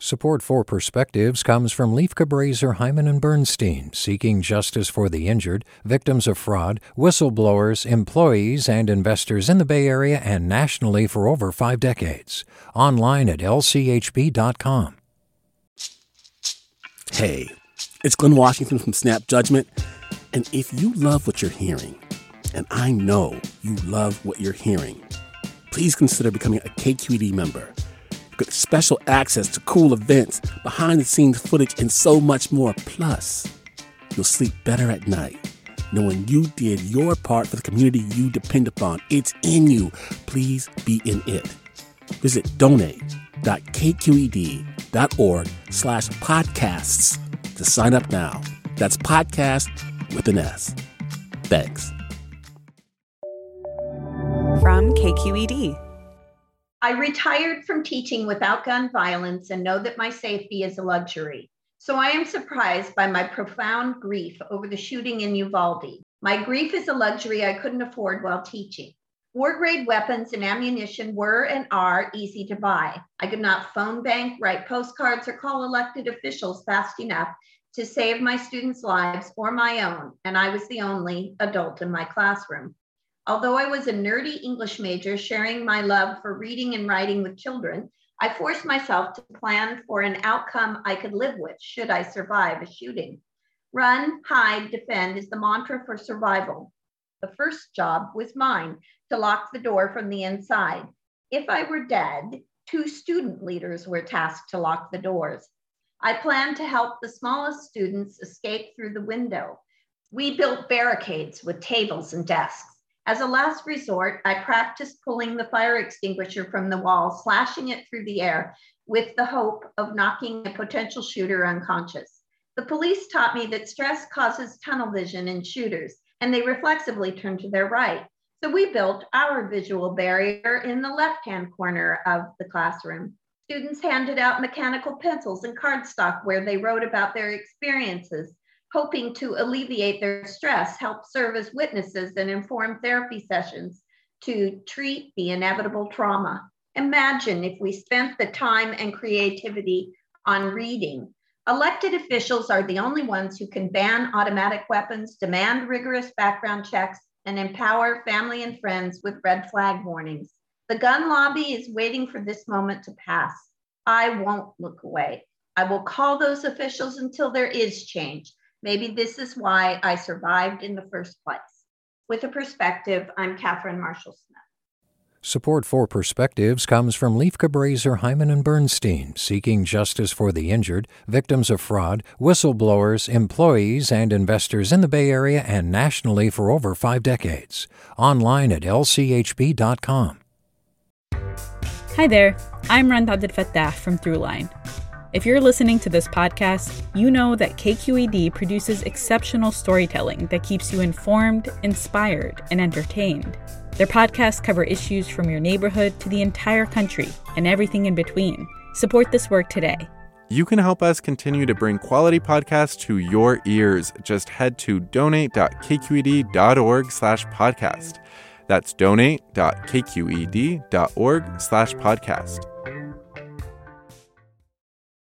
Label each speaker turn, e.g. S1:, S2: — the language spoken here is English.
S1: Support for Perspectives comes from Leif Cabraser, Hyman and Bernstein, seeking justice for the injured, victims of fraud, whistleblowers, employees, and investors in the Bay Area and nationally for over 5 decades. Online at lchb.com.
S2: Hey, it's Glenn Washington from Snap Judgment. And if you love what you're hearing, and I know you love what you're hearing, please consider becoming a KQED member. Get special access to cool events, behind-the-scenes footage, and so much more. Plus, you'll sleep better at night knowing you did your part for the community you depend upon. It's in you. Please be in it. Visit donate.kqed.org/podcasts to sign up now. That's podcast with an S. Thanks.
S3: From KQED.
S4: I retired from teaching without gun violence and know that my safety is a luxury. So I am surprised by my profound grief over the shooting in Uvalde. My grief is a luxury I couldn't afford while teaching. War-grade weapons and ammunition were and are easy to buy. I could not phone bank, write postcards, or call elected officials fast enough to save my students' lives or my own, and I was the only adult in my classroom. Although I was a nerdy English major sharing my love for reading and writing with children, I forced myself to plan for an outcome I could live with should I survive a shooting. Run, hide, defend is the mantra for survival. The first job was mine, to lock the door from the inside. If I were dead, 2 student leaders were tasked to lock the doors. I planned to help the smallest students escape through the window. We built barricades with tables and desks. As a last resort, I practiced pulling the fire extinguisher from the wall, slashing it through the air with the hope of knocking a potential shooter unconscious. The police taught me that stress causes tunnel vision in shooters, and they reflexively turn to their right. So we built our visual barrier in the left-hand corner of the classroom. Students handed out mechanical pencils and cardstock where they wrote about their experiences, hoping to alleviate their stress, help serve as witnesses, and inform therapy sessions to treat the inevitable trauma. Imagine if we spent the time and creativity on reading. Elected officials are the only ones who can ban automatic weapons, demand rigorous background checks, and empower family and friends with red flag warnings. The gun lobby is waiting for this moment to pass. I won't look away. I will call those officials until there is change. Maybe this is why I survived in the first place. With a perspective, I'm Catherine Marshall-Smith.
S1: Support for Perspectives comes from Leif Cabraser, Hyman and Bernstein, seeking justice for the injured, victims of fraud, whistleblowers, employees, and investors in the Bay Area and nationally for over 5 decades. Online at lchb.com.
S5: Hi there, I'm Rand Abdel-Fattah from Throughline. If you're listening to this podcast, you know that KQED produces exceptional storytelling that keeps you informed, inspired, and entertained. Their podcasts cover issues from your neighborhood to the entire country and everything in between. Support this work today.
S6: You can help us continue to bring quality podcasts to your ears. Just head to donate.kqed.org/podcast. That's donate.kqed.org/podcast.